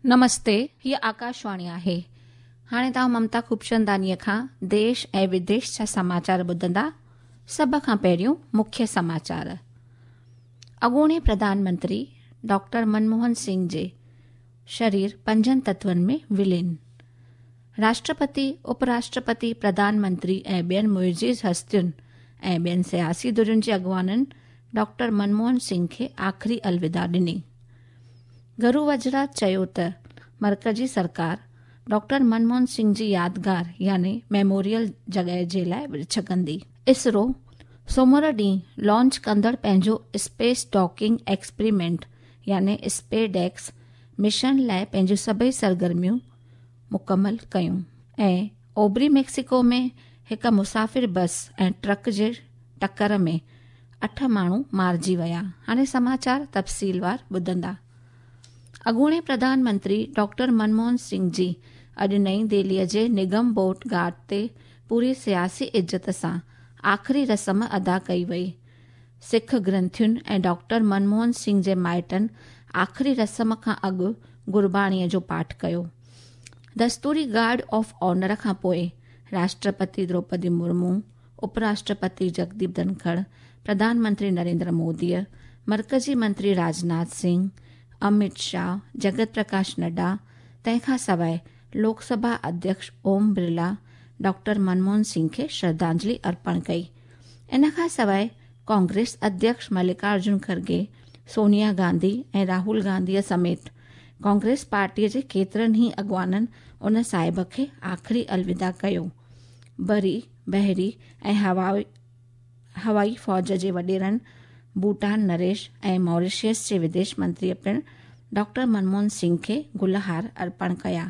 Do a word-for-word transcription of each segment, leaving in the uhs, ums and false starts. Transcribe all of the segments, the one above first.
नमस्ते, हीअ आकाशवाणी आहे। हाणे तव्हां ममता खूबचंदानीअ खां देश ऐं विदेश जा समाचार ॿुधंदा। सभ खां पहिरियों मुख्य समाचार। अॻूणे प्रधानमंत्री डॉक्टर मनमोहन सिंह जे शरीर पंजनि तत्वनि में विलीन। राष्ट्रपति, उपराष्ट्रपति, प्रधानमंत्री ऐं ॿियनि मुइज़िज़ हस्तियुनि ऐं ॿियनि सियासी धुरियुनि जे अॻवाननि डॉक्टर मनमोहन सिंह खे आख़िरी अलविदा ॾिनी। घरू वजरात चयो त मरकज़ी सरकार डॉक्टर मनमोहन सिंह जी यादगार यानी मेमोरियल जॻह जे लाइ विर्छ कंदी। इसरो सूमर ॾींहुं लॉन्च कंदड़ पंहिंजो स्पेस डॉकिंग एक्सपेरिमेंट यानी स्पेडेक्स मिशन लाइ पंहिंजूं सभई सरगर्मियूं मुकमल कयूं ऐं ओभरी मेक्सिको में हिक मुसाफ़िर बस ऐं ट्रक जे टक्कर में अठ माण्हू मारिजी विया। हाणे समाचार तफ़सीलवार ॿुधंदा। अॻूणे प्रधानमंत्री डॉक्टर मनमोहन सिंह जी अॼु नईं दिल्लीअ जे निगम बोट घाट ते पूरी सियासी इज़त सां आख़िरी रस्म अदा कई वई। सिख ग्रंथियुनि ऐं डॉक्टर मनमोहन सिंह जे माइटनि आख़िरी रस्म खां अॻु गुरबाणीअ जो पाठ कयो। दस्तूरी गार्ड ऑफ ऑनर खां पोइ राष्ट्रपति द्रौपदी मुर्मू, उपराष्ट्रपति जगदीप धनखड़, प्रधानमंत्री नरेंद्र मोदीअ, मरकज़ी मंत्री राजनाथ सिंह, अमित शाह, जगत प्रकाश नड्डा, तंहिंखां सवाइ लोकसभा अध्यक्ष ओम बिरला डॉक्टर मनमोहन सिंह खे श्रद्धांजलि अर्पण कई। इन खां सवाइ कांग्रेस अध्यक्ष मल्लिकार्जुन खड़गे, सोनिया गांधी ऐं राहुल गांधीअ समेत कांग्रेस पार्टीअ जे केतिरनि ई अॻवाननि उन साहिब खे आख़िरी अलविदा कयो। बरी, बहरी ऐं हवाई हवाई फ़ौज जे वॾेरनि, भूटान नरेश ऐं मॉरिशस जे विदेश मंत्रीअ पिणु डॉक्टर मनमोहन सिंह खे गुलहार अर्पण कया।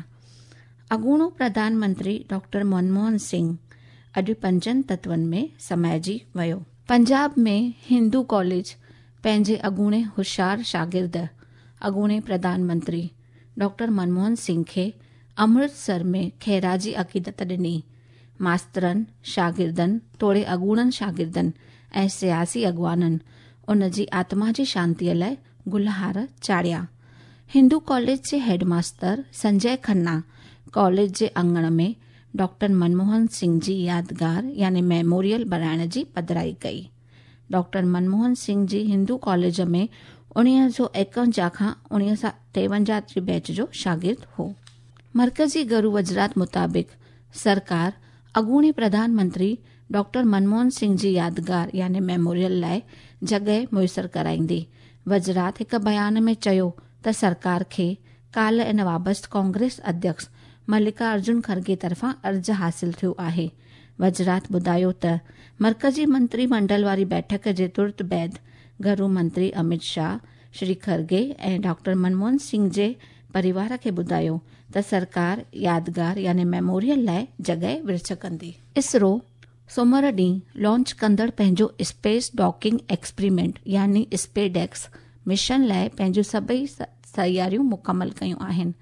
अॻूणो प्रधानमंत्री डॉक्टर मनमोहन सिंह अॼु पंजनि तत्वनि में समाइजी वियो। पंजाब में हिंदू कॉलेज पंहिंजे अॻूणे होशियार शागिर्द अॻूणे प्रधानमंत्री डॉक्टर मनमोहन सिंह खे अमृतसर में ख़ैराजी अक़ीदत ॾिनी। मास्तरनि, शागिर्दनि, तोड़े अॻूणनि शागिर्दनि ऐं सियासी अॻवाननि उन जी आत्मा जी शांतीअ लाइ गुलहार चाढ़िया। हिंदू कॉलेज जे हेडमास्टर संजय खन्ना कॉलेज जे अंगण में डॉक्टर मनमोहन सिंह जी यादगार यानी मेमोरियल बनाइण जी पधिराई कई। डॉक्टर मनमोहन सिंह जी हिंदू कॉलेज में उणिवीह सौ एकवंजाह खां उणिवीह सौ टेवंजाह जी बैच जो शागिर्द हो। मरकज़ी घरू वजरात मुताबिक़ सरकार अॻूणे प्रधानमंत्री डॉक्टर मनमोहन सिंह जी यादगार यानी मेमोरियल लाइ जॻह मुयसर कराईंदी। वजरात हिक बयान में चयो त सरकार खे काल्ह इन बाबति कांग्रेस अध्यक्ष मल्लिकार्जुन खड़गे तरफ़ां अर्ज़ हासिल थियो आहे। वजरात ॿुधायो त मरकज़ी मंत्री मंडल वारी बैठक जे तुर्त बैदि घरू मंत्री अमित शाह श्री खड़गे ऐं डॉक्टर मनमोहन सिंह जे परिवार खे ॿुधायो त सरकार यादगार यानी मेमोरियल लाइ जॻह विर्छ कंदी। इसरो सूमर ॾींहुं लॉन्च कंदड़ पंहिंजो स्पेस डॉकिंग एक्सपेरिमेंट यानी स्पेडेक्स मिशन लाइ पंहिंजूं सभई तयारियूं मुकमल कयूं आहिनि।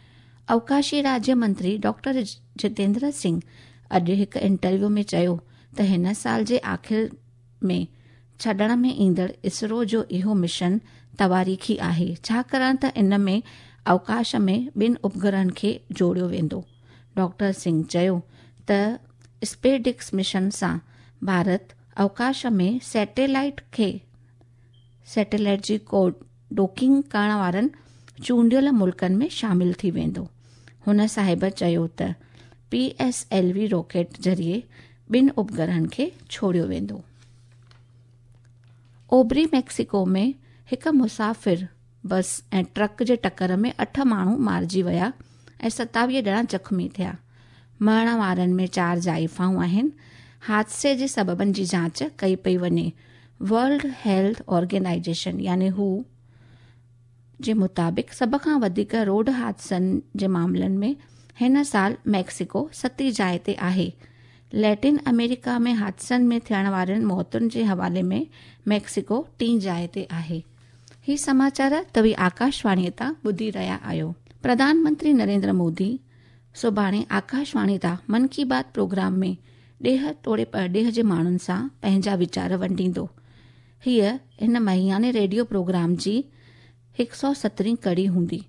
अवकाशी राज्य मंत्री डॉक्टर जितेंद्र सिंह अॼु हिकु इंटरव्यू में चयो त हिन साल जे आख़िर में छॾण में ईंदड़ इसरो जो इहो मिशन तवारीख़ी आहे, छाकाणि त इन में अवकाश में ॿिनि उपग्रहनि खे जोड़ियो वेंदो। डॉक्टर सिंह चयो त स्पेडिक्स मिशन सां भारत अवकाश में सैटेलाइट खे सैटेलाइट जी कोड डॉकिंग करण वारनि चूंडियल मुल्कनि में शामिल थी वेंदो। हुन साहिब चयो त P S L V rocket ज़रिए ॿिनि उपग्रहनि खे छोड़ियो वेंदो। ओभरी मेक्सिको में हिकु मुसाफ़िर बस ऐं ट्रक जे टक्कर में अठ माण्हू मारिजी विया ऐं सतावीह ॼणा ज़ख़्मी थिया। मरण वारनि में चार ज़ाइफ़ाऊं आहिनि। हादसे जे सबबनि जी जांच कई पई वञे। वर्ल्ड हेल्थ ऑर्गेनाइजेशन यानी हू जे मुताबिक़ सभ खां वधीक रोड हादसनि जे मामलनि में हिन साल मैक्सिको सतीं जाइ ते आहे। लैटिन अमेरिका में हादसनि में थियण वारनि मौतुनि जे हवाले में मैक्सिको टीं जाइ ते आहे। ही समाचार तव्हीं आकाशवाणीअ तां ॿुधी रहिया आहियो। प्रधानमंत्री नरेंद्र मोदी सुभाणे आकाशवाणी तां मन की बात प्रोग्राम में ॾेह तोड़े परॾेह जे माण्हुनि सां पंहिंजा वीचार वंडींदो। हीअ हिन महियाने रेडियो प्रोग्राम जी हिकु सौ सतरीं कड़ी हूंदी।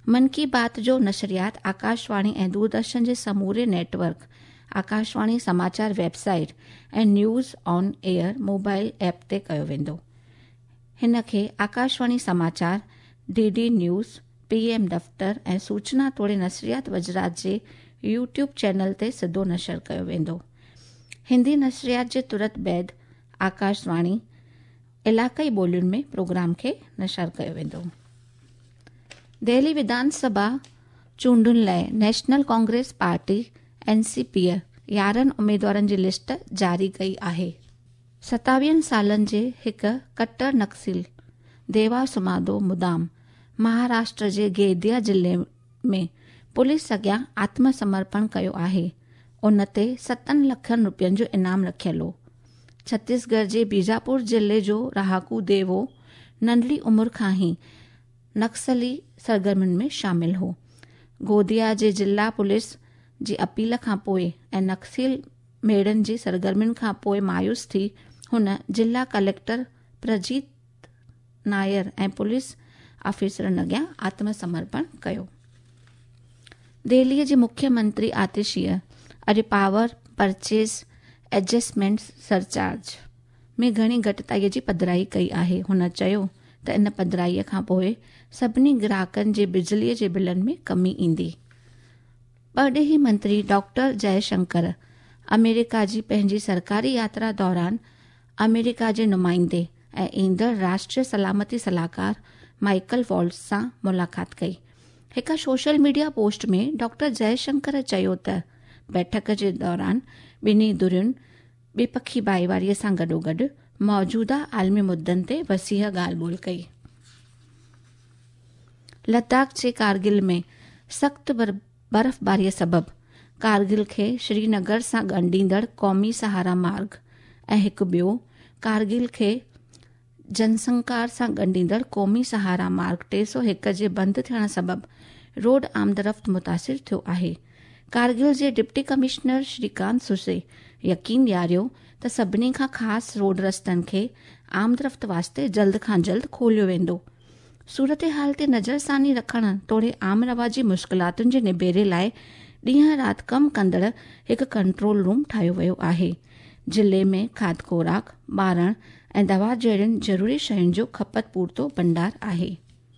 मन की बात जो नशरियात आकाशवाणी ऐं दूरदर्शन जे समूरे नेटवर्क, आकाशवाणी समाचार वेबसाइट ऐं news on air mobile app ते कयो वेंदो। हिन खे आकाशवाणी समाचार, डीडी न्यूज़, पीएम दफ़्तर ऐं सूचना तोड़े नशरियात वज़रात जे यूट्यूब चैनल ते सिधो नशर कयो वेंदो। हिंदी नशरियात जे तुरत बैदि आकाशवाणी इलाक़ाई ॿोलियुनि में प्रोग्राम खे नशर कयो वेंदो। दिल्ली विधानसभा चूंडुनि लाइ नेशनल कांग्रेस पार्टी एनसीपी यारहनि उमेदवारनि जी लिस्ट जारी कई आहे। सतावीहनि सालनि जे हिकु कट्टर नक्सल देवा सुमादो मुदाम महाराष्ट्र जे गेदिया ज़िले में पुलिस अॻियां आत्मसमर्पण कयो आहे। उन ते सतनि लखनि रुपयनि जो इनाम रखियल हो। छत्तीसगढ़ जे बीजापुर ज़िले जो रहाकू देवो नंढड़ी उमिरि खां ई नक्सली सरगर्मियुनि में शामिल हो। गोदिया जे जिला पुलिस जी अपील खां पोइ ऐं नक्सल मेड़नि जी सरगर्मियुनि खां पोइ मायूस थी हुन जिला कलेक्टर प्रजीत नायर ऐं पुलिस ऑफिसरनि अॻियां आत्मसमर्पण कयो। दिल्लीअ जे मुख्यमंत्री आतिशीअ अॼु पावर परचेज एडजस्टमेंट सरचार्ज में घणी घटिताईअ जी पधिराई कई आहे। हुन चयो त इन पधिराईअ खां पोइ सभिनी ग्राहकनि जे बिजलीअ जे बिलनि में कमी ईंदी। परॾेही मंत्री डॉक्टर जयशंकर अमेरिका जी पंहिंजी सरकारी यात्रा दौरान अमेरिका जे नुमाइंदे ऐं ईंदड़ राष्ट्रीय सलामती सलाहकार माइकल वॉल्स सां मुलाक़ात कई। हिकु सोशल मीडिया पोस्ट में डॉक्टर जयशंकर चयो त बैठक जे दौरान ॿिन्ही धुरियुनि ॿिपखी भाईवारीअ सां गॾोगॾु मौजूदा आलमी मुद्दनि ते वसीह ॻाल्हि ॿोल कई। लद्दाख जे कारगिल में सख़्त बर्फ़बारीअ सबबि कारगिल खे श्रीनगर सां ॻंढींदड़ क़ौमी सहारा मार्ग ऐं हिकु ॿियो कारगिल खे जनसंकार सां ॻंढींदड़ क़ौमी सहारा मार्ग टे सौ हिकु जे बंदि थियण सबबि रोड आमदरफ़्त मुतासिर थियो आहे। कारगिल जे डिप्टी कमिश्नर श्रीकांत सुसे यकीन ॾियारियो त सभिनी खां ख़ासि रोड रस्तनि खे आमदरफ़्त वास्ते जल्द खां जल्द खोलियो वेंदो। सूरत हाल ते नज़रसानी रखण तोड़े आम रवाजी मुश्किलातुनि जे निबेरे लाइ ॾींहं राति कमु कंदड़ हिकु कंट्रोल रूम ठाहियो वियो आहे। ज़िले में खाद खोराक, ॿारण ऐं दवा जहिड़ियुनि ज़रूरी शयुनि जो खपत पूरतो भंडार आहे।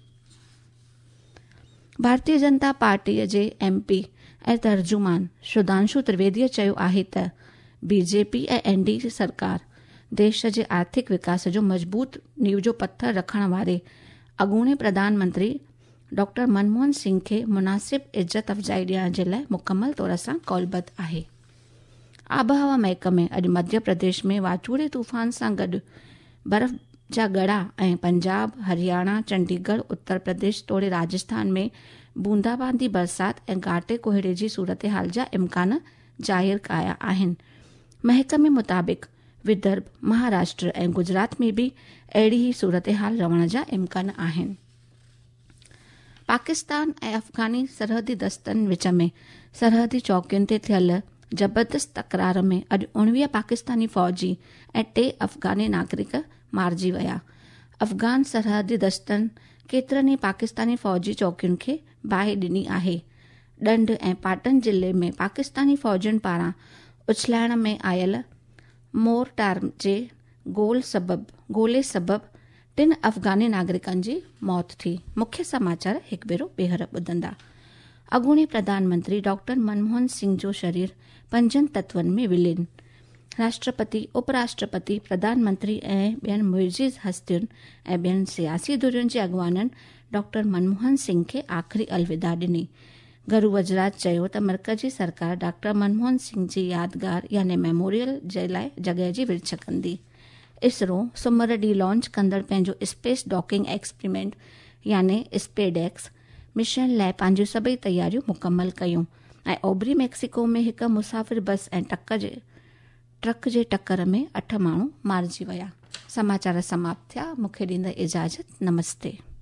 भारतीय जनता पार्टीअ जे एमपी ऐं तर्जुमान सुधांशु त्रिवेदीअ चयो आहे त बीजेपी ऐं एनडीए सरकार देश जे आर्थिक विकास जो मज़बूत नींव जो पत्थर रखण वारे अॻूणे प्रधानमंत्री डॉक्टर मनमोहन सिंह खे मुनासिब इज़त अफ़जाई ॾियण जे लाइ मुकमल तौर सां कौलबद्ध आहे। आबहवा महकमे अॼु मध्य प्रदेश में वाचूड़े तूफ़ान सां गॾु बर्फ़ जा ॻड़ा ऐं पंजाब, हरियाणा, चंडीगढ़, उत्तर प्रदेश तोड़े राजस्थान में बूंदाबांदी बरसात ऐं घाटे कोहरे जी सूरत हाल जा इम्कान ज़ाहिर कया आहिनि। महकमे मुताबिक़ विदर्भ, महाराष्ट्र ऐं गुजरात में भी अहिड़ी ई सूरत हाल रहण जा इम्कान आहिनि। पाकिस्तान ऐं अफ़गानी सरहदी दस्तनि विच में सरहदी चौकियुनि ते थियल ज़बरदस्त तकरार में अॼु उणिवीह पाकिस्तानी फ़ौजी ऐं टे अफ़गानी नागरिक मारिजी विया। अफ़गान सरहदी दस्तनि केतिरनि ई पाकिस्तानी फ़ौजी चौकियुनि खे बाहि ॾिनी आहे। ॾंड ऐं पाटन ज़िले में पाकिस्तानी फ़ौजियुनि पारां उछलाइण में आयल मोर्टार जे गोल सबबि गोले सबबि टिन अफ़गानी नागरिकनि जी मौत थी। मुख्य समाचार हिकु भेरो ॿीहर ॿुधंदा। अॻूणे प्रधानमंत्री डॉक्टर मनमोहन सिंह जो शरीर पंजनि तत्वनि में विलीन। राष्ट्रपति, उपराष्ट्रपति, प्रधानमंत्री ऐं ॿियनि मुइज़िज़ हस्तियुनि ऐं ॿियनि सियासी धुरियुनि जे अॻवाननि डॉक्टर मनमोहन सिंह खे आख़िरी अलविदा ॾिनी। घरू वज़रात चयो त मर्कज़ी सरकार डॉक्टर मनमोहन सिंह जी यादगार यानी मेमोरियल जे लाइ जॻह जी विर्छ कंदी। इसरो सूमर ॾींहुं लॉन्च कंदड़ पंहिंजो स्पेस डॉकिंग एक्सपेरिमेंट यानी स्पेडेक्स मिशन लाइ पंहिंजूं सभई तयारियूं मुकमल कयूं ऐं ओभरी मैक्सिको में हिकु मुसाफ़िर बस ऐं टक जे ट्रक जे टकर में अठ माण्हू मारिजी विया। समाचार समाप्त थिया। मूंखे ॾींदड़ इजाज़त। नमस्ते।